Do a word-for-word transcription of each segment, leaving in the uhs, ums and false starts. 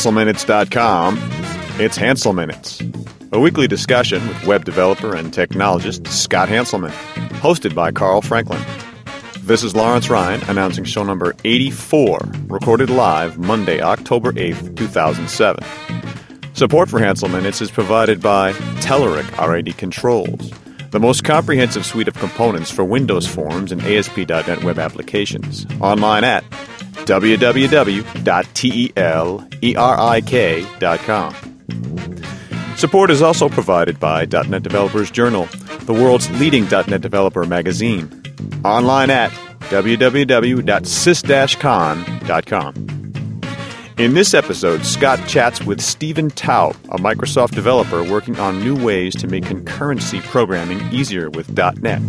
Hansel Minutes dot com, it's Hansel Minutes, a weekly discussion with web developer and technologist Scott Hanselman, hosted by Carl Franklin. This is Lawrence Ryan announcing show number eighty-four, recorded live Monday, October eighth, two thousand seven. Support for Hansel Minutes is provided by Telerik R A D Controls, the most comprehensive suite of components for Windows Forms and A S P dot net web applications. Online at w w w dot telerik dot com. Support is also provided by .dot net Developers Journal, the world's leading .dot net developer magazine. Online at w w w dot sys dash con dot com. In this episode, Scott chats with Stephen Taub, a Microsoft developer working on new ways to make concurrency programming easier with .dot net.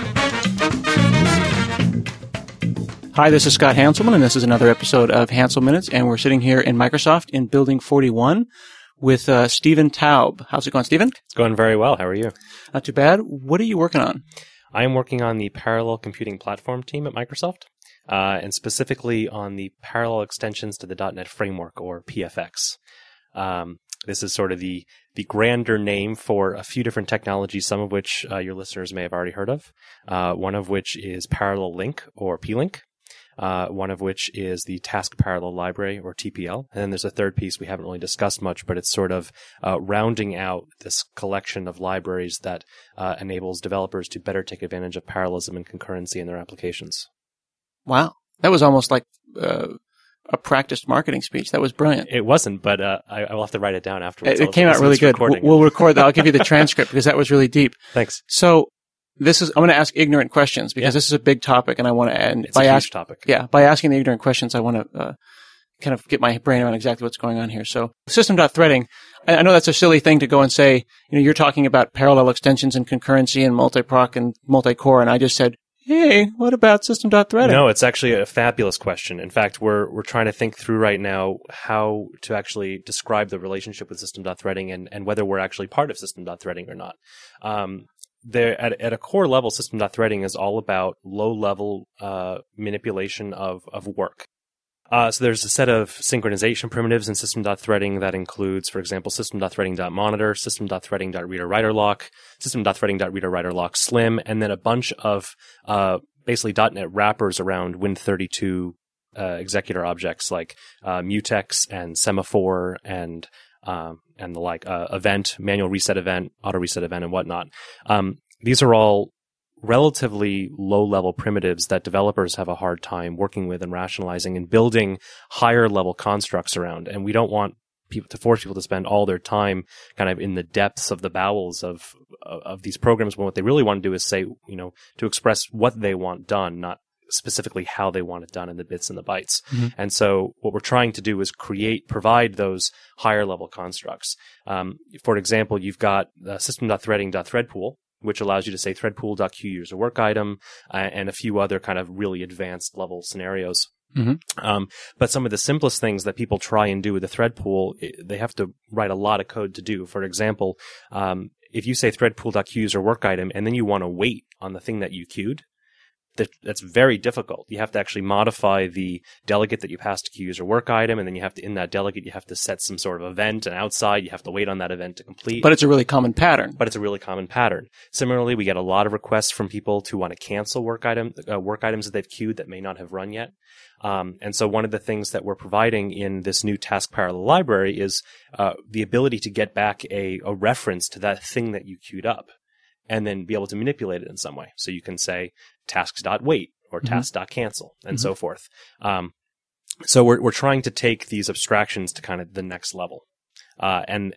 Hi, this is Scott Hanselman, and this is another episode of Hansel Minutes, and we're sitting here in Microsoft in Building forty-one with uh, Stephen Taub. How's it going, Stephen? It's going very well. How are you? Not too bad. What are you working on? I am working on the Parallel Computing Platform team at Microsoft, uh, and specifically on the parallel extensions to the .dot net framework, or P F X. Um, this is sort of the, the grander name for a few different technologies, some of which uh, your listeners may have already heard of, uh, one of which is Parallel Link, or P-Link. Uh, one of which is the Task Parallel Library, or T P L. And then there's a third piece we haven't really discussed much, but it's sort of uh, rounding out this collection of libraries that uh, enables developers to better take advantage of parallelism and concurrency in their applications. Wow. That was almost like uh, a practiced marketing speech. That was brilliant. It wasn't, but uh, I, I will have to write it down afterwards. It, it came out really good. We'll, we'll record that. I'll give you the transcript because that was really deep. Thanks. So, This is, I'm going to ask ignorant questions because yeah. this is a big topic and I want to, and it's by a huge ask, topic. Yeah, by asking the ignorant questions, I want to, uh, kind of get my brain around exactly what's going on here. So system.threading, I, I know that's a silly thing to go and say, you know, you're talking about parallel extensions and concurrency and multi-proc and multi-core. And I just said, hey, what about system.threading? No, it's actually a fabulous question. In fact, we're, we're trying to think through right now how to actually describe the relationship with system.threading and, and whether we're actually part of system.threading or not. Um, There, at, at a core level, system.threading is all about low-level uh, manipulation of, of work. Uh, so there's a set of synchronization primitives in system.threading that includes, for example, system.threading.monitor, system.threading.reader-writer-lock, system.threading.reader-writer-lock slim, and then a bunch of uh, basically .dot net wrappers around Win thirty-two uh, executor objects like uh, mutex and semaphore and Um, and the like, uh, event, manual reset event, auto reset event, and whatnot. Um, these are all relatively low-level primitives that developers have a hard time working with and rationalizing and building higher-level constructs around. And we don't want people to force people to spend all their time kind of in the depths of the bowels of of these programs when what they really want to do is say, you know, to express what they want done, not specifically how they want it done in the bits and the bytes. Mm-hmm. And so what we're trying to do is create, provide those higher level constructs. Um, for example, you've got uh, system.threading.threadpool, which allows you to say threadpool.queueUserWorkItem uh, and a few other kind of really advanced level scenarios. Mm-hmm. Um, but some of the simplest things that people try and do with the thread pool, it, they have to write a lot of code to do. For example, um, if you say threadpool.queueUserWorkItem and then you want to wait on the thing that you queued, that's very difficult. You have to actually modify the delegate that you pass to queueUserWorkItem, and then you have to, in that delegate, you have to set some sort of event, and outside, you have to wait on that event to complete. But it's a really common pattern. But it's a really common pattern. Similarly, we get a lot of requests from people to want to cancel work item, uh, work items that they've queued that may not have run yet. Um, and so one of the things that we're providing in this new Task Parallel Library is uh, the ability to get back a, a reference to that thing that you queued up, and then be able to manipulate it in some way. So you can say tasks.wait or mm-hmm. tasks.cancel and mm-hmm. so forth. Um, so we're we're trying to take these abstractions to kind of the next level. Uh, and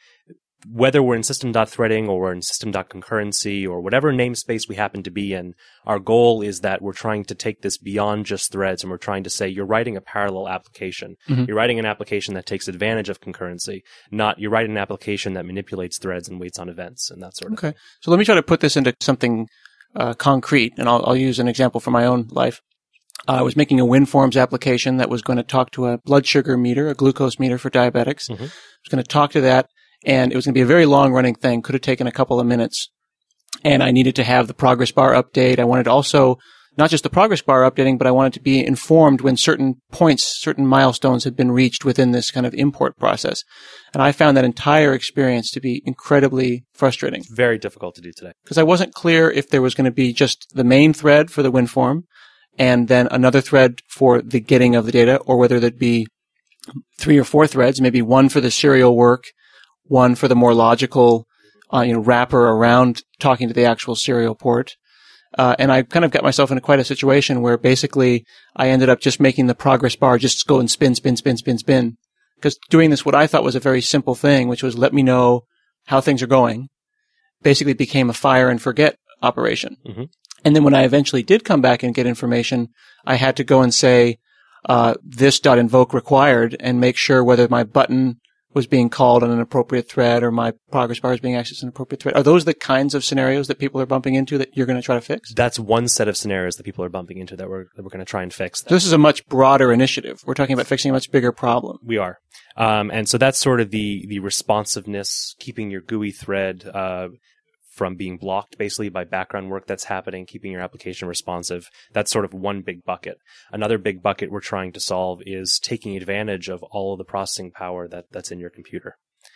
whether we're in system.threading or we're in system.concurrency or whatever namespace we happen to be in, our goal is that we're trying to take this beyond just threads, and we're trying to say you're writing a parallel application. Mm-hmm. You're writing an application that takes advantage of concurrency, not you're writing an application that manipulates threads and waits on events and that sort of okay. thing. Okay. So let me try to put this into something uh, concrete, and I'll, I'll use an example from my own life. Uh, I was making a WinForms application that was going to talk to a blood sugar meter, a glucose meter for diabetics. Mm-hmm. I was going to talk to that, and it was going to be a very long-running thing. Could have taken a couple of minutes. And I needed to have the progress bar update. I wanted also not just the progress bar updating, but I wanted to be informed when certain points, certain milestones had been reached within this kind of import process. And I found that entire experience to be incredibly frustrating. Very difficult to do today. Because I wasn't clear if there was going to be just the main thread for the WinForm and then another thread for the getting of the data, or whether there'd be three or four threads, maybe one for the serial work, one for the more logical, uh, you know, wrapper around talking to the actual serial port. Uh, and I kind of got myself into quite a situation where basically I ended up just making the progress bar just go and spin, spin, spin, spin, spin. Because doing this, what I thought was a very simple thing, which was let me know how things are going, basically became a fire and forget operation. Mm-hmm. And then when I eventually did come back and get information, I had to go and say, uh, this.invoke required and make sure whether my button was being called on an appropriate thread or my progress bar is being accessed on an appropriate thread. Are those the kinds of scenarios that people are bumping into that you're going to try to fix? That's one set of scenarios that people are bumping into that we're, that we're going to try and fix. So this is a much broader initiative. We're talking about fixing a much bigger problem. We are. Um, and so that's sort of the, the responsiveness, keeping your G U I thread, uh, from being blocked basically by background work that's happening, keeping your application responsive. That's sort of one big bucket. Another big bucket we're trying to solve is taking advantage of all of the processing power that, that's in your computer.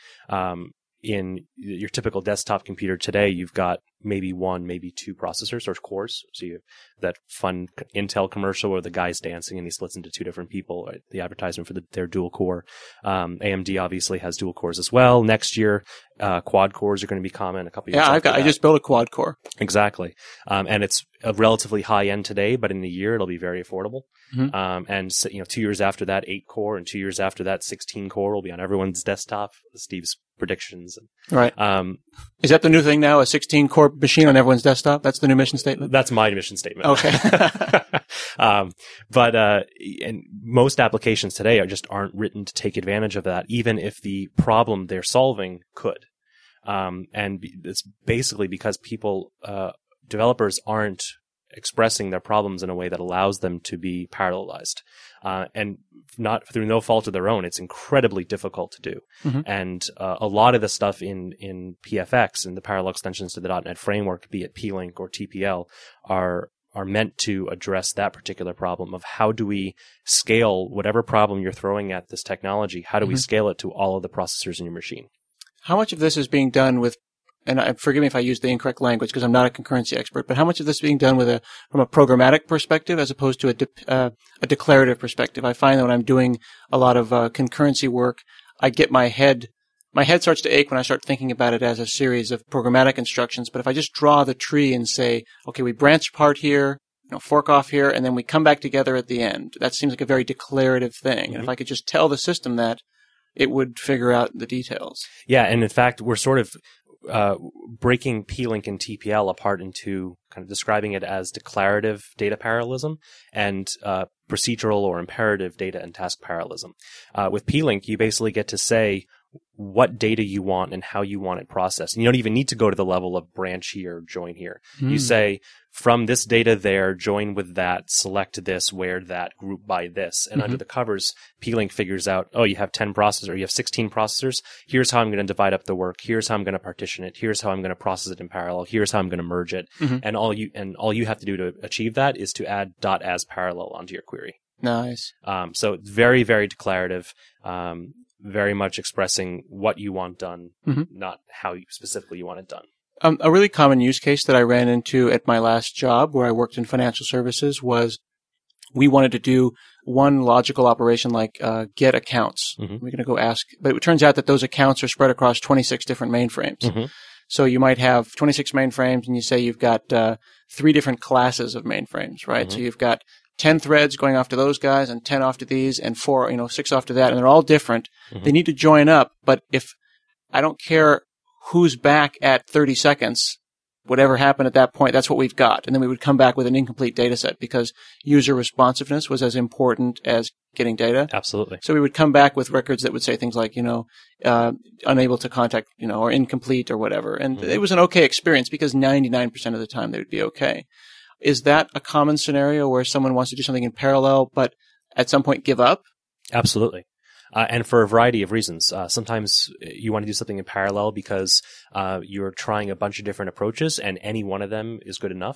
Um, in your typical desktop computer today, you've got maybe one, maybe two processors or cores. So you have that fun Intel commercial where the guy's dancing and he splits into two different people, right? The advertisement for the, their dual core. Um, A M D obviously has dual cores as well. Next year, uh, quad cores are going to be common. A couple years Yeah, I've got, that. I just built a quad core. Exactly. Um, and it's a relatively high end today, but in a year it'll be very affordable. Mm-hmm. Um, and so, you know, two years after that, eight core, and two years after that, sixteen core will be on everyone's desktop. Steve's predictions. Right. Um, is that the new thing now? A sixteen core machine on everyone's desktop? That's the new mission statement? That's my mission statement. Okay. um, but, uh, and most applications today are just aren't written to take advantage of that, even if the problem they're solving could. Um, and it's basically because people, uh, developers aren't expressing their problems in a way that allows them to be parallelized. Uh, and not through no fault of their own, it's incredibly difficult to do. Mm-hmm. And uh, a lot of the stuff in, in P F X and the parallel extensions to the dot net framework, be it P-Link or T P L, are are meant to address that particular problem of how do we scale whatever problem you're throwing at this technology, how do mm-hmm. we scale it to all of the processors in your machine? How much of this is being done with, and I, forgive me if I use the incorrect language because I'm not a concurrency expert, but how much of this is being done with a from a programmatic perspective as opposed to a de, uh, a declarative perspective? I find that when I'm doing a lot of uh, concurrency work, I get my head, my head starts to ache when I start thinking about it as a series of programmatic instructions. But if I just draw the tree and say, okay, we branch apart here, you know, fork off here, and then we come back together at the end, that seems like a very declarative thing. Mm-hmm. And if I could just tell the system that, it would figure out the details. Yeah, and in fact, we're sort of uh, breaking P-Link and T P L apart into kind of describing it as declarative data parallelism and uh, procedural or imperative data and task parallelism. Uh, with P-Link, you basically get to say what data you want and how you want it processed. And you don't even need to go to the level of branch here, join here. Mm. You say, from this data there, join with that, select this, where that, group by this. And mm-hmm. under the covers, P-Link figures out, oh, you have ten processors, you have sixteen processors. Here's how I'm going to divide up the work. Here's how I'm going to partition it. Here's how I'm going to process it in parallel. Here's how I'm going to merge it. Mm-hmm. And all you and all you have to do to achieve that is to add .as parallel onto your query. Nice. Um, so it's very, very declarative. Um, very much expressing what you want done, mm-hmm. not how you specifically you want it done. Um, a really common use case that I ran into at my last job where I worked in financial services was we wanted to do one logical operation like uh, get accounts. Mm-hmm. We're going to go ask, but it turns out that those accounts are spread across twenty-six different mainframes. Mm-hmm. So you might have twenty-six mainframes and you say you've got uh, three different classes of mainframes, right? Mm-hmm. So you've got ten threads going off to those guys and ten off to these and four, you know, six off to that. And they're all different. Mm-hmm. They need to join up. But if I don't care who's back at thirty seconds, whatever happened at that point, that's what we've got. And then we would come back with an incomplete data set because user responsiveness was as important as getting data. Absolutely. So we would come back with records that would say things like, you know, uh, unable to contact, you know, or incomplete or whatever. And mm-hmm. it was an okay experience because ninety-nine percent of the time they would be okay. Is that a common scenario where someone wants to do something in parallel, but at some point give up? Absolutely. Uh, and for a variety of reasons. Uh, sometimes you want to do something in parallel because uh, you're trying a bunch of different approaches and any one of them is good enough.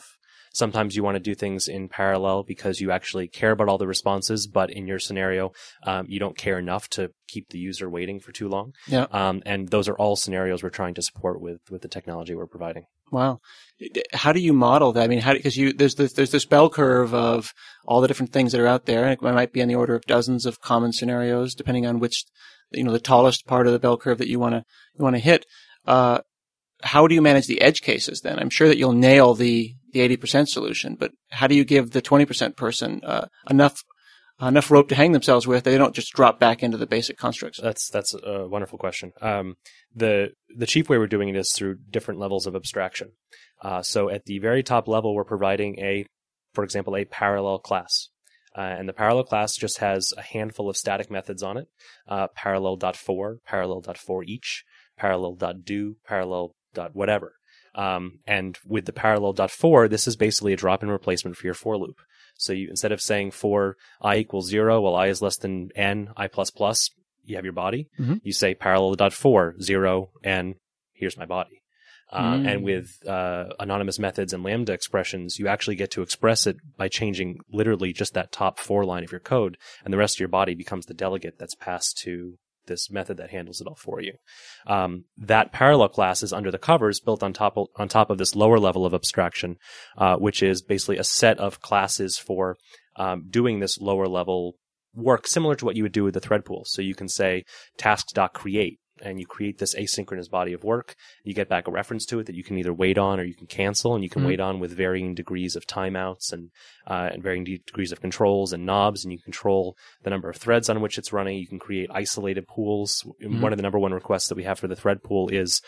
Sometimes you want to do things in parallel because you actually care about all the responses, but in your scenario, um, you don't care enough to keep the user waiting for too long. Yeah. Um, and those are all scenarios we're trying to support with, with the technology we're providing. Wow. How do you model that? I mean, how, because you, there's this, there's this bell curve of all the different things that are out there. And it might be in the order of dozens of common scenarios, depending on which, you know, the tallest part of the bell curve that you want to, you want to hit. Uh, how do you manage the edge cases then? I'm sure that you'll nail the, the eighty percent solution, but how do you give the twenty percent person, uh, enough, enough rope to hang themselves with that they don't just drop back into the basic constructs? That's that's a wonderful question. Um, the the cheap way we're doing it is through different levels of abstraction. Uh, so at the very top level, we're providing a, for example, a parallel class. Uh, and the parallel class just has a handful of static methods on it. Uh, parallel.for, parallel.for each, parallel.do, parallel. whatever. Um, and with the parallel.for, this is basically a drop-in replacement for your for loop. So you, instead of saying for I equals zero, while I is less than n, I plus plus, you have your body. Mm-hmm. You say parallel.for, zero, n, here's my body. Uh, mm. And with uh, anonymous methods and Lambda expressions, you actually get to express it by changing literally just that top four line of your code, and the rest of your body becomes the delegate that's passed to this method that handles it all for you. Um, that parallel class is under the covers, built on top of, on top of this lower level of abstraction, uh, which is basically a set of classes for um, doing this lower level work, similar to what you would do with the thread pool. So you can say tasks.create, and you create this asynchronous body of work. You get back a reference to it that you can either wait on or you can cancel, and you can mm-hmm. wait on with varying degrees of timeouts and uh, and varying de- degrees of controls and knobs, and you control the number of threads on which it's running. You can create isolated pools. Mm-hmm. One of the number one requests that we have for the thread pool is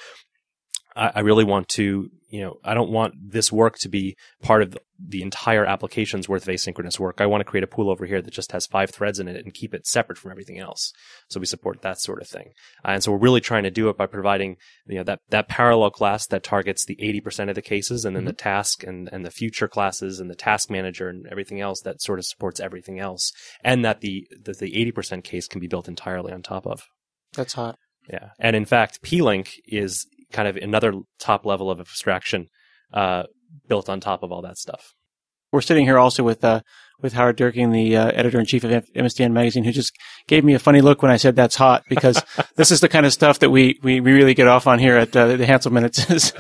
I, I really want to, you know, I don't want this work to be part of the, the entire application's worth of asynchronous work. I want to create a pool over here that just has five threads in it and keep it separate from everything else. So we support that sort of thing. Uh, and so we're really trying to do it by providing, you know, that, that parallel class that targets the eighty percent of the cases, and then mm-hmm. the task and, and the future classes and the task manager and everything else that sort of supports everything else. And that the, that the eighty percent case can be built entirely on top of. That's hot. Yeah. And in fact, P-Link is kind of another top level of abstraction uh, built on top of all that stuff. We're sitting here also with uh, with Howard Durkin, the uh, editor-in-chief of M S D N Magazine, who just gave me a funny look when I said that's hot, because this is the kind of stuff that we, we, we really get off on here at uh, the Hansel Minutes.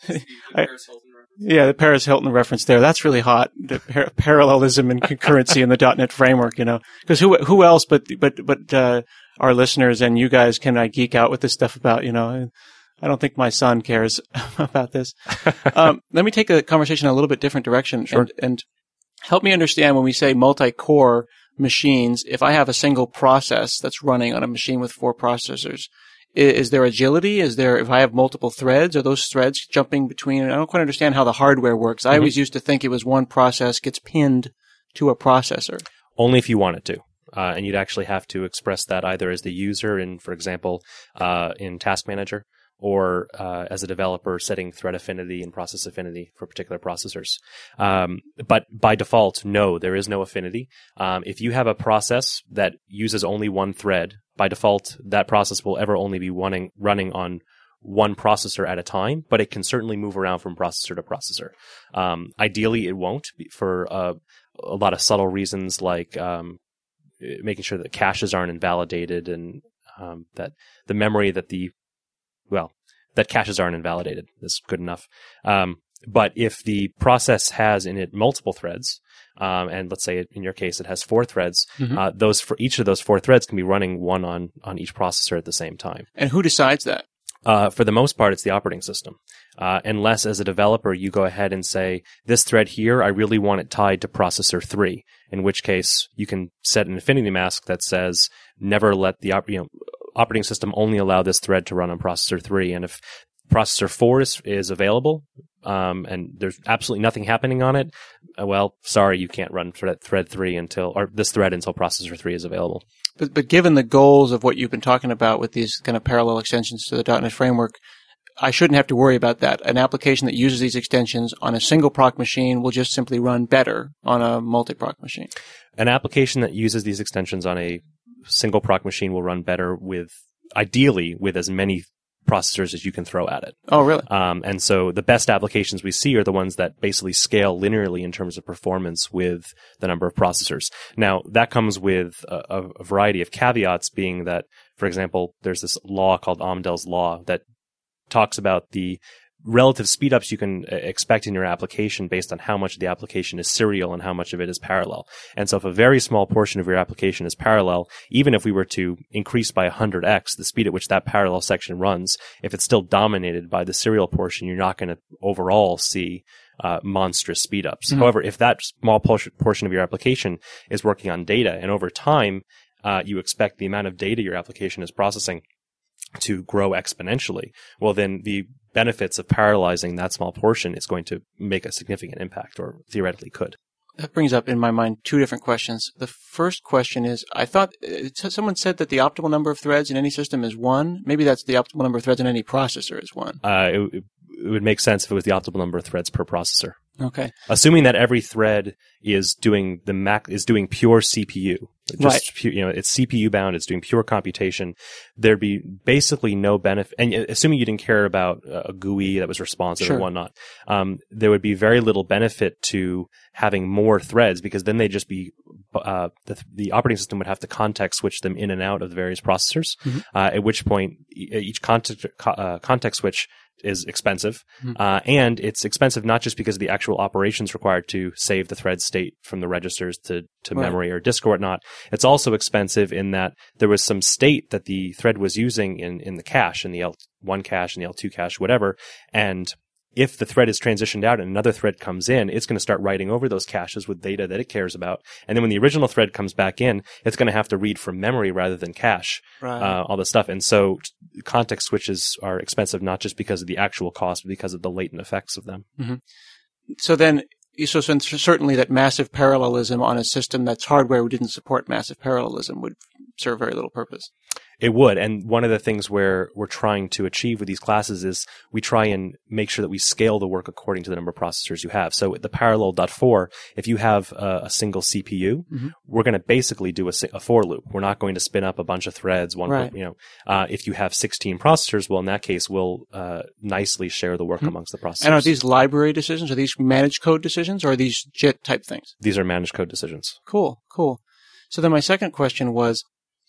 I, yeah, the Paris Hilton reference there. That's really hot. The par- parallelism and concurrency in the .dot net framework, you know. Because who who else but but but uh, our listeners and you guys can I geek out with this stuff about, you know. I don't think my son cares about this. Um, let me take the conversation in a little bit different direction sure. and, and help me understand when we say multi-core machines, if I have a single process that's running on a machine with four processors, is, is there agility? Is there, if I have multiple threads, are those threads jumping between? I don't quite understand how the hardware works. I mm-hmm. always used to think it was one process gets pinned to a processor. Only if you want it to. Uh, and you'd actually have to express that either as the user in, for example, uh, in Task Manager, or uh, as a developer setting thread affinity and process affinity for particular processors. Um, but by default, no, there is no affinity. Um, if you have a process that uses only one thread, by default, that process will ever only be running, running on one processor at a time, but it can certainly move around from processor to processor. Um, ideally, it won't, for uh, a lot of subtle reasons, like um, making sure that caches aren't invalidated, and um, that the memory that the Well, that caches aren't invalidated. That's good enough. Um, but if the process has in it multiple threads, um, and let's say in your case it has four threads, mm-hmm. uh, those for each of those four threads can be running one on on each processor at the same time. And who decides that? Uh, for the most part, it's the operating system. Uh, unless as a developer, you go ahead and say, this thread here, I really want it tied to processor three, in which case you can set an affinity mask that says, never let the, op- you know, operating system only allow this thread to run on processor three. And if processor four is, is available, um, and there's absolutely nothing happening on it, uh, well, sorry, you can't run thread, thread three until, or this thread until processor three is available. But, but given the goals of what you've been talking about with these kind of parallel extensions to the .dot net framework, I shouldn't have to worry about that. An application that uses these extensions on a single proc machine will just simply run better on a multi-proc machine. An application that uses these extensions on a single proc machine will run better with, ideally, with as many processors as you can throw at it. Oh, really? Um, and so the best applications we see are the ones that basically scale linearly in terms of performance with the number of processors. Now, that comes with a, a variety of caveats, being that, for example, there's this law called Amdahl's law that talks about the relative speedups you can expect in your application based on how much of the application is serial and how much of it is parallel. And so if a very small portion of your application is parallel, even if we were to increase by one hundred x the speed at which that parallel section runs, if it's still dominated by the serial portion, you're not going to overall see uh, monstrous speedups. Mm-hmm. However, if that small portion of your application is working on data, and over time uh, you expect the amount of data your application is processing to grow exponentially, well, then the benefits of parallelizing that small portion is going to make a significant impact, or theoretically could. That brings up in my mind two different questions. The first question is, I thought someone said that the optimal number of threads in any system is one. Maybe that's the optimal number of threads in any processor is one. Uh, it, it would make sense if it was the optimal number of threads per processor. Okay. Assuming that every thread is doing the Mac is doing pure C P U, just right. pu- you know, it's C P U bound, it's doing pure computation. There'd be basically no benefit, and assuming you didn't care about a G U I that was responsive Sure. and whatnot, um, there would be very little benefit to having more threads, because then they'd just be uh, the, the operating system would have to context switch them in and out of the various processors. Mm-hmm. Uh, at which point, each context uh, context switch is expensive, mm-hmm. uh, and it's expensive not just because of the actual operations required to save the thread state from the registers to, to right. memory or disk or whatnot. It's also expensive in that there was some state that the thread was using in, in the cache, in the L one cache and the L two cache, whatever, and if the thread is transitioned out and another thread comes in, it's going to start writing over those caches with data that it cares about. And then when the original thread comes back in, it's going to have to read from memory rather than cache, right. uh, all this stuff. And so context switches are expensive not just because of the actual cost, but because of the latent effects of them. Mm-hmm. So then, so certainly that massive parallelism on a system that's hardware who didn't support massive parallelism would serve very little purpose. It would. And one of the things where we're trying to achieve with these classes is we try and make sure that we scale the work according to the number of processors you have. So the parallel dot four, if you have a, a single C P U, mm-hmm. we're going to basically do a, a for loop. We're not going to spin up a bunch of threads. One, right. you know, uh, if you have sixteen processors, well, in that case, we'll uh, nicely share the work mm-hmm. amongst the processors. And are these library decisions? Are these managed code decisions, or are these J I T type things? These are managed code decisions. Cool, cool. So then my second question was,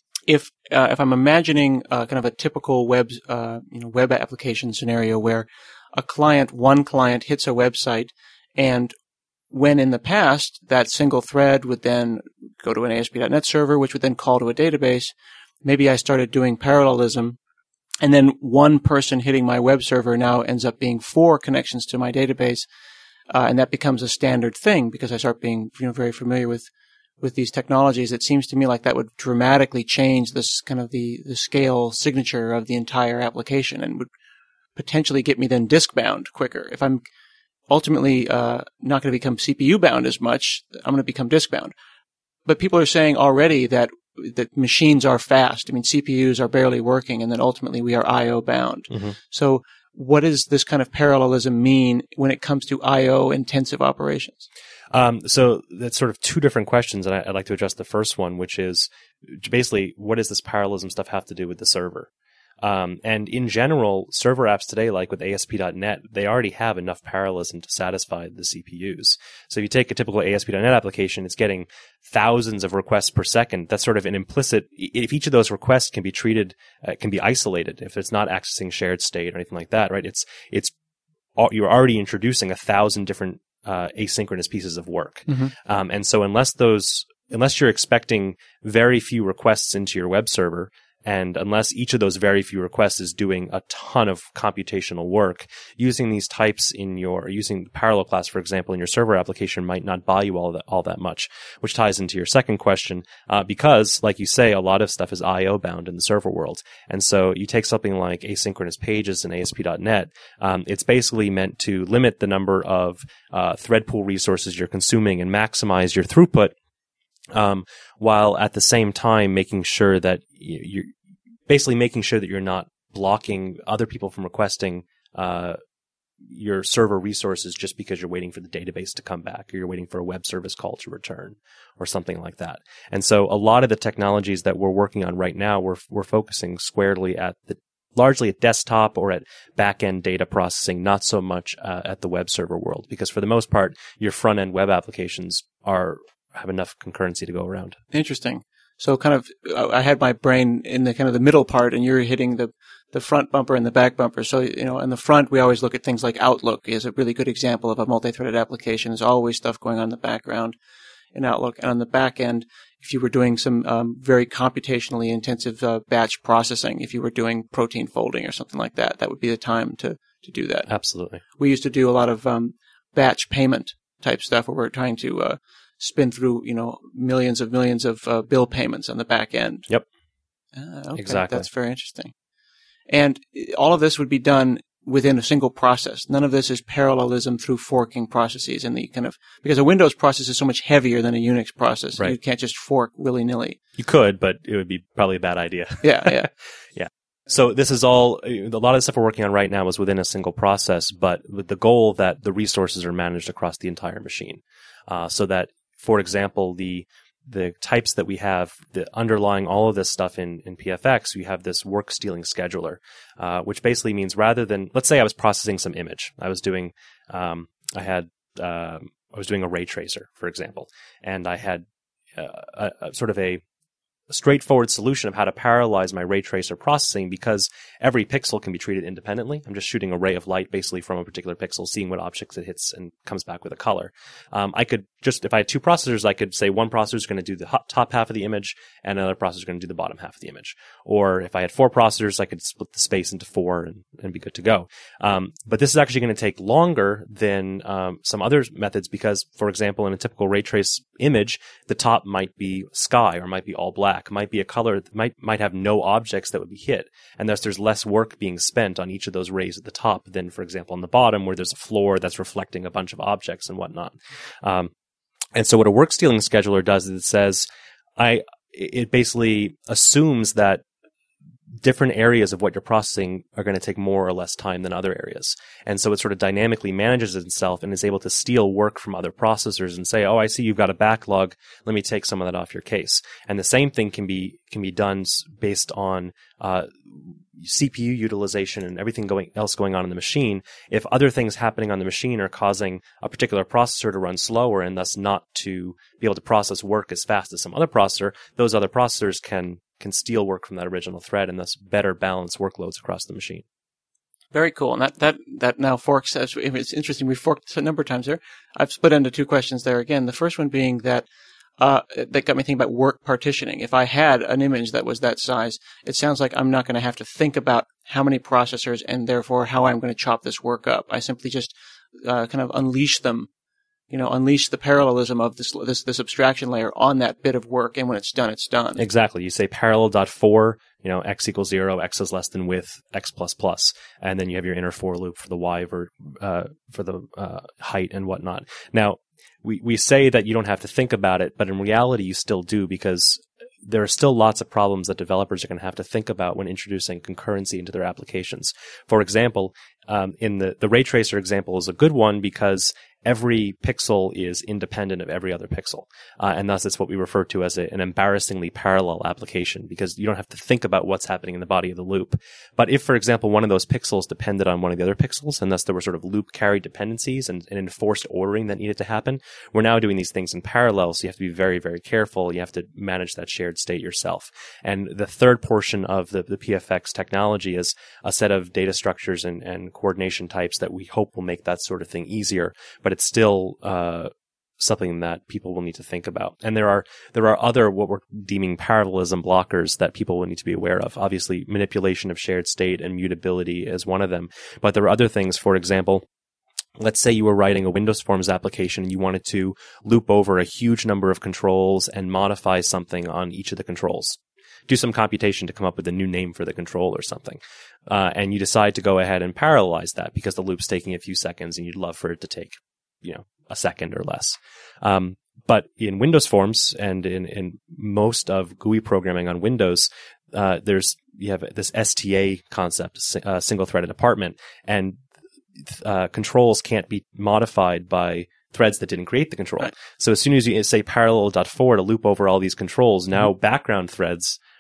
If uh, if I'm imagining uh, kind of a typical web uh, you know web application scenario where a client, one client hits a website, and when in the past that single thread would then go to an A S P dot net server, which would then call to a database, maybe I started doing parallelism, and then one person hitting my web server now ends up being four connections to my database, uh, and that becomes a standard thing because I start being you know very familiar with. with these technologies. It seems to me like that would dramatically change this kind of the, the scale signature of the entire application and would potentially get me then disk bound quicker. If I'm ultimately uh, not going to become C P U bound as much, I'm going to become disk bound. But people are saying already that that machines are fast. I mean, C P Us are barely working, and then ultimately we are I O bound. Mm-hmm. So what does this kind of parallelism mean when it comes to I O intensive operations? Um, so that's sort of two different questions, and I, I'd like to address the first one, which is basically, what does this parallelism stuff have to do with the server? Um, and in general, server apps today, like with A S P dot net, they already have enough parallelism to satisfy the C P Us. So if you take a typical A S P dot net application, it's getting thousands of requests per second. That's sort of an implicit, if each of those requests can be treated, uh, can be isolated, if it's not accessing shared state or anything like that, right? It's, it's, you're already introducing a thousand different Uh, asynchronous pieces of work. Mm-hmm. Um, and so unless those, unless you're expecting very few requests into your web server, and unless each of those very few requests is doing a ton of computational work, using these types in your, using the parallel class, for example, in your server application might not buy you all that, all that much, which ties into your second question, uh, because, like you say, a lot of stuff is I O bound in the server world. And so you take something like asynchronous pages in A S P dot net, um, it's basically meant to limit the number of uh, thread pool resources you're consuming and maximize your throughput, um, while at the same time making sure that you, you're basically making sure that you're not blocking other people from requesting uh, your server resources just because you're waiting for the database to come back, or you're waiting for a web service call to return, or something like that. And so a lot of the technologies that we're working on right now, we're we're focusing squarely at the largely at desktop or at back-end data processing, not so much uh, at the web server world, because for the most part, your front-end web applications are have enough concurrency to go around. Interesting. So kind of, I had my brain in the kind of the middle part, and you're hitting the, the front bumper and the back bumper. So, you know, in the front, we always look at things like Outlook is a really good example of a multi-threaded application. There's always stuff going on in the background in Outlook. And on the back end, if you were doing some um, very computationally intensive uh, batch processing, if you were doing protein folding or something like that, that would be the time to, to do that. Absolutely. We used to do a lot of um, batch payment type stuff where we're trying to uh, spin through, you know, millions of millions of uh, bill payments on the back end. Yep. Uh, okay. Exactly. That's very interesting. And all of this would be done within a single process. None of this is parallelism through forking processes in the kind of, because a Windows process is so much heavier than a Unix process. Right. You can't just fork willy-nilly. You could, but it would be probably a bad idea. Yeah, yeah. Yeah. So this is all, a lot of the stuff we're working on right now is within a single process, but with the goal that the resources are managed across the entire machine. Uh, so that, for example, the the types that we have, the underlying all of this stuff in, in P F X, we have this work stealing scheduler, uh, which basically means rather than, let's say I was processing some image. I was doing, um, I had, uh, I was doing a ray tracer, for example, and I had uh, a, a sort of a, a straightforward solution of how to parallelize my ray tracer processing, because every pixel can be treated independently. I'm just shooting a ray of light basically from a particular pixel, seeing what objects it hits, and comes back with a color. Um, I could just, if I had two processors, I could say one processor is going to do the top half of the image and another processor is going to do the bottom half of the image. Or if I had four processors, I could split the space into four and, and be good to go. Um, but this is actually going to take longer than um, some other methods because, for example, in a typical ray trace image, the top might be sky or might be all black, might be a color that might, might have no objects that would be hit. And thus there's less work being spent on each of those rays at the top than, for example, on the bottom where there's a floor that's reflecting a bunch of objects and whatnot. Um, And so what a work stealing scheduler does is it says, I, it basically assumes that different areas of what you're processing are going to take more or less time than other areas. And so it sort of dynamically manages itself and is able to steal work from other processors and say, oh, I see you've got a backlog. Let me take some of that off your case. And the same thing can be, can be done based on, uh, C P U utilization and everything going else going on in the machine. If other things happening on the machine are causing a particular processor to run slower and thus not to be able to process work as fast as some other processor, those other processors can can steal work from that original thread and thus better balance workloads across the machine. Very cool. And that, that, that now forks, it's interesting. We've forked a number of times there. I've split into two questions there again. The first one being that Uh, that got me thinking about work partitioning. If I had an image that was that size, it sounds like I'm not going to have to think about how many processors and therefore how I'm going to chop this work up. I simply just uh, kind of unleash them, you know, unleash the parallelism of this, this this abstraction layer on that bit of work, and when it's done, it's done. Exactly. You say parallel dot for, you know, x equals zero, x is less than width, x plus plus, and then you have your inner for loop for the y ver, uh, for the uh, height and whatnot. Now, We we say that you don't have to think about it, but in reality you still do, because there are still lots of problems that developers are going to have to think about when introducing concurrency into their applications. For example, um, in the, the ray tracer example is a good one because every pixel is independent of every other pixel. Uh, and thus it's what we refer to as a, an embarrassingly parallel application, because you don't have to think about what's happening in the body of the loop. But if, for example, one of those pixels depended on one of the other pixels, and thus there were sort of loop carry dependencies and, and enforced ordering that needed to happen, we're now doing these things in parallel. So you have to be very, very careful. You have to manage that shared state yourself. And the third portion of the, the P F X technology is a set of data structures and, and coordination types that we hope will make that sort of thing easier. But it's still uh, something that people will need to think about. And there are there are other what we're deeming parallelism blockers that people will need to be aware of. Obviously, manipulation of shared state and mutability is one of them. But there are other things. For example, let's say you were writing a Windows Forms application and you wanted to loop over a huge number of controls and modify something on each of the controls. Do some computation to come up with a new name for the control or something. Uh, and you decide to go ahead and parallelize that because the loop's taking a few seconds and you'd love for it to take, you know, a second or less. Um, but in Windows Forms and in, in most of G U I programming on Windows, uh, there's, you have this S T A concept, uh, single threaded apartment, and uh, controls can't be modified by threads that didn't create the control. Right. So as soon as you say parallel dot for to loop over all these controls, now mm-hmm. background threads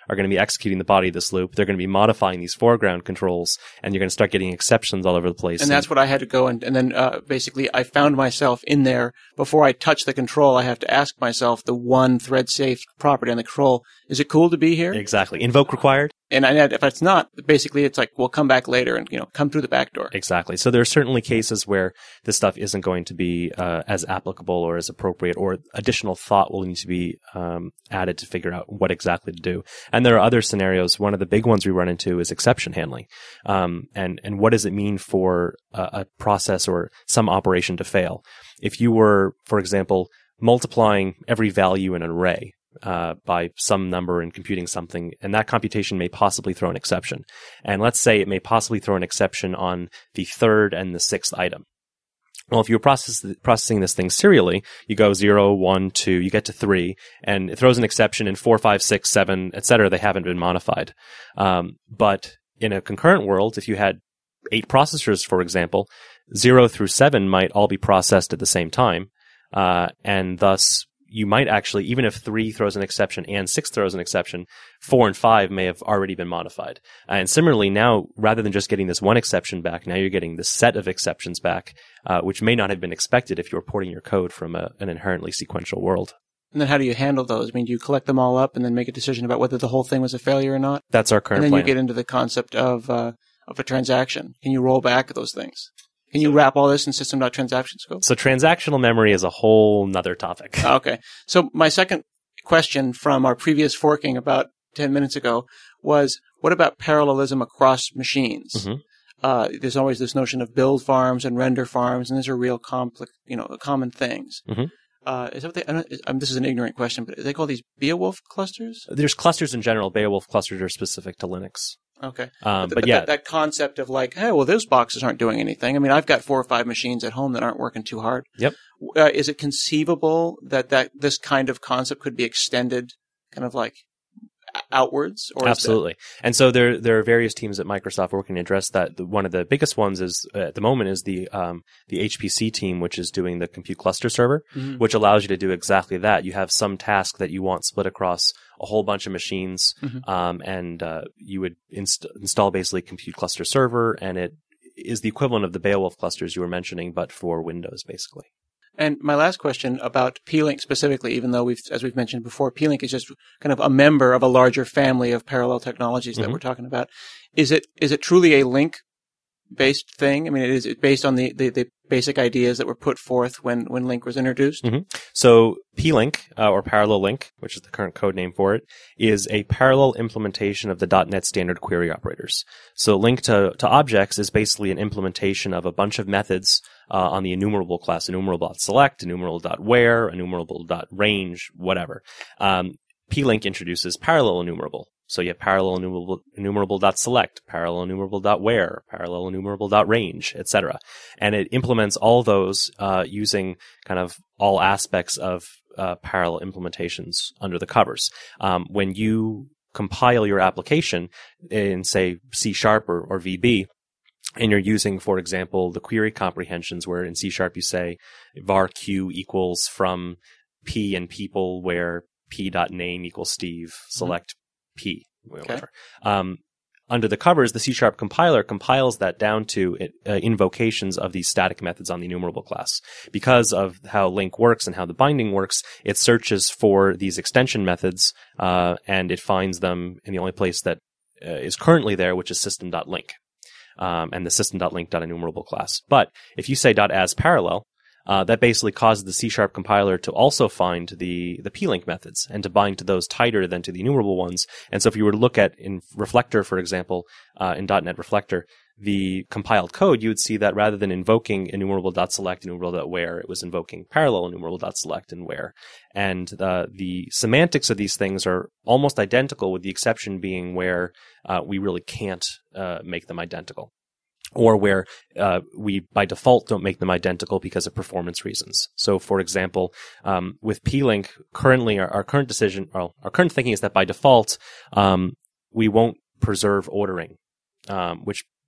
are going to be executing the body of this loop. They're going to be modifying these foreground controls, and you're going to start getting exceptions all over the place. And that's what I had to go and, and then uh, basically I found myself in there. Before I touch the control, I have to ask myself the one thread safe property on the control. Is it cool to be here? Exactly. Invoke required. And I, if it's not, basically it's like, we'll come back later and, you know, come through the back door. Exactly. So there are certainly cases where this stuff isn't going to be uh, as applicable or as appropriate, or additional thought will need to be um, added to figure out what exactly to do. And there are other scenarios. One of the big ones we run into is exception handling. Um, and, and what does it mean for a, a process or some operation to fail? If you were, for example, multiplying every value in an array, Uh, by some number and computing something, and that computation may possibly throw an exception. And let's say it may possibly throw an exception on the third and the sixth item. Well, if you're process, processing this thing serially, you go zero, one, two, you get to three, and it throws an exception in four, five, six, seven, et cetera. They haven't been modified. Um, but in a concurrent world, if you had eight processors, for example, zero through seven might all be processed at the same time, uh, and thus you might actually, even if three throws an exception and six throws an exception, four and five may have already been modified. And similarly, now, rather than just getting this one exception back, now you're getting this set of exceptions back, uh, which may not have been expected if you were porting your code from a, an inherently sequential world. And then how do you handle those? I mean, do you collect them all up and then make a decision about whether the whole thing was a failure or not? That's our current plan. And then plan. you get into the concept of uh, of a transaction. Can you roll back those things? Can you wrap all this in system.transaction scope? So transactional memory is a whole nother topic. Okay. So my second question from our previous forking about ten minutes ago was, what about parallelism across machines? Mm-hmm. Uh, there's always this notion of build farms and render farms, and these are real complex, you know, common things. Mm-hmm. Uh, is that what they, I don't, is, um, this is an ignorant question, but do they call these Beowulf clusters? There's clusters in general. Beowulf clusters are specific to Linux. Okay. Um, but, but but yeah. That, that concept of like, hey, well, those boxes aren't doing anything. I mean, I've got four or five machines at home that aren't working too hard. Yep. Uh, is it conceivable that, that this kind of concept could be extended kind of like outwards? Or Absolutely. That... And so there there are various teams at Microsoft working to address that. The, one of the biggest ones is uh, at the moment is the um, the H P C team, which is doing the compute cluster server, mm-hmm. which allows you to do exactly that. You have some task that you want split across a whole bunch of machines, mm-hmm. um, and uh, you would inst- install basically compute cluster server, and it is the equivalent of the Beowulf clusters you were mentioning, but for Windows, basically. And my last question about P-Link specifically, even though we've, as we've mentioned before, P-Link is just kind of a member of a larger family of parallel technologies that mm-hmm. we're talking about. Is it, is it truly a link-based thing? I mean, is it based on the, the, the basic ideas that were put forth when, when Link was introduced? Mm-hmm. So P-Link, uh, or Parallel Link, which is the current code name for it, is a parallel implementation of the dot net standard query operators. So Link to, to objects is basically an implementation of a bunch of methods Uh, on the enumerable class, enumerable.select, enumerable.where, enumerable.range, whatever. Um, P-Link introduces parallel enumerable. So you have parallel enumerable, enumerable.select, parallel enumerable.where, parallel enumerable.range, et cetera. And it implements all those uh, using kind of all aspects of uh, parallel implementations under the covers. Um, when you compile your application in, say, C Sharp or, or V B, and you're using, for example, the query comprehensions where in C Sharp you say var q equals from p and people where p.name equals Steve, select mm-hmm. p, whatever. Okay. Um, under the covers, the C Sharp compiler compiles that down to uh, invocations of these static methods on the enumerable class. Because of how Link works and how the binding works, it searches for these extension methods, uh, and it finds them in the only place that uh, is currently there, which is system.link. Um, and the system.link.enumerable class. But if you say .asParallel, uh, that basically causes the C Sharp compiler to also find the, the P-Link methods and to bind to those tighter than to the enumerable ones. And so if you were to look at in Reflector, for example, uh, in .NET Reflector, the compiled code, you would see that rather than invoking enumerable.select, enumerable.where, it was invoking parallel enumerable.select and where. And uh, the semantics of these things are almost identical, with the exception being where uh, we really can't uh, make them identical. Or where uh, we, by default, don't make them identical because of performance reasons. So, for example, um, with P-Link, currently, our, our current decision, well, our current thinking is that by default, um, we won't preserve ordering, um, which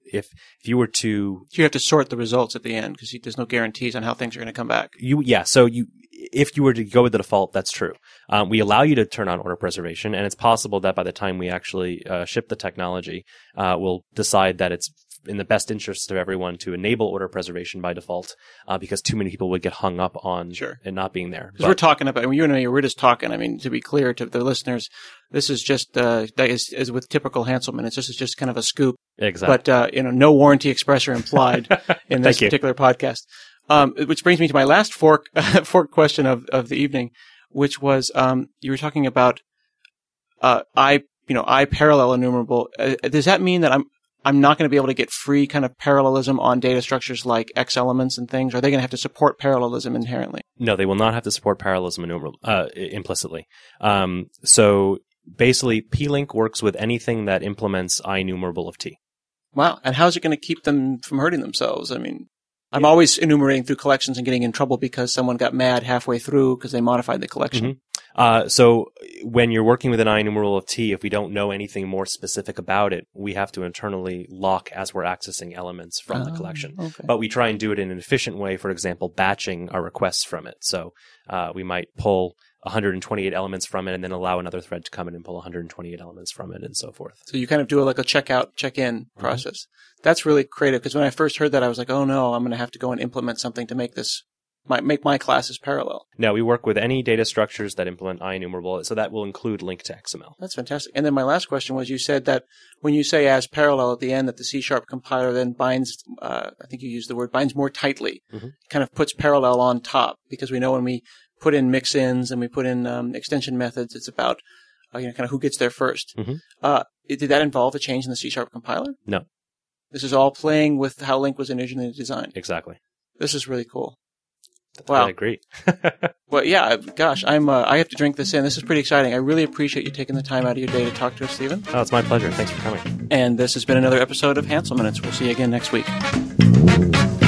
if if you were to, you have to sort the results at the end because there's no guarantees on how things are going to come back. You yeah. So you if you were to go with the default, that's true. Um, we allow you to turn on order preservation, and it's possible that by the time we actually uh, ship the technology, uh, we'll decide that it's in the best interest of everyone to enable order preservation by default, uh, because too many people would get hung up on sure. it not being there. Because we're talking about, I mean, you and I, we're just talking. I mean, to be clear to the listeners, this is just, uh, as, as with typical Hanselman, it's just, it's just kind of a scoop. Exactly. But, uh, you know, no warranty express or implied in this particular podcast. Um, which brings me to my last fork, fork question of, of the evening, which was, um, you were talking about, uh, I, you know, I parallel enumerable. Uh, does that mean that I'm, I'm not going to be able to get free kind of parallelism on data structures like X elements and things? Are they going to have to support parallelism inherently? No, they will not have to support parallelism enumerable, uh, implicitly. Um, so basically, P-Link works with anything that implements IEnumerable of T. Wow. And how's it going to keep them from hurting themselves? I mean, I'm always enumerating through collections and getting in trouble because someone got mad halfway through because they modified the collection. Mm-hmm. Uh, so when you're working with an IEnumerable of T, if we don't know anything more specific about it, we have to internally lock as we're accessing elements from oh, the collection. Okay. But we try and do it in an efficient way, for example, batching our requests from it. So uh, we might pull one hundred twenty-eight elements from it and then allow another thread to come in and pull one hundred twenty-eight elements from it and so forth. So you kind of do like a check-out, check-in mm-hmm. process. That's really creative because when I first heard that, I was like, oh no, I'm going to have to go and implement something to make this My, make my classes parallel. No, we work with any data structures that implement IEnumerable, so that will include link to X M L. That's fantastic. And then my last question was, you said that when you say as parallel at the end, that the C-sharp compiler then binds, uh, I think you used the word, binds more tightly, mm-hmm. kind of puts parallel on top, because we know when we put in mix-ins and we put in um, extension methods, it's about uh, you know, kind of who gets there first. Mm-hmm. Uh, did that involve a change in the C-sharp compiler? No. This is all playing with how Link was originally designed. Exactly. This is really cool. Wow. I agree. Well, yeah, gosh, I'm, uh, I have to drink this in. This is pretty exciting. I really appreciate you taking the time out of your day to talk to us, Stephen. Oh, it's my pleasure. Thanks for coming. And this has been another episode of Hansel Minutes. We'll see you again next week.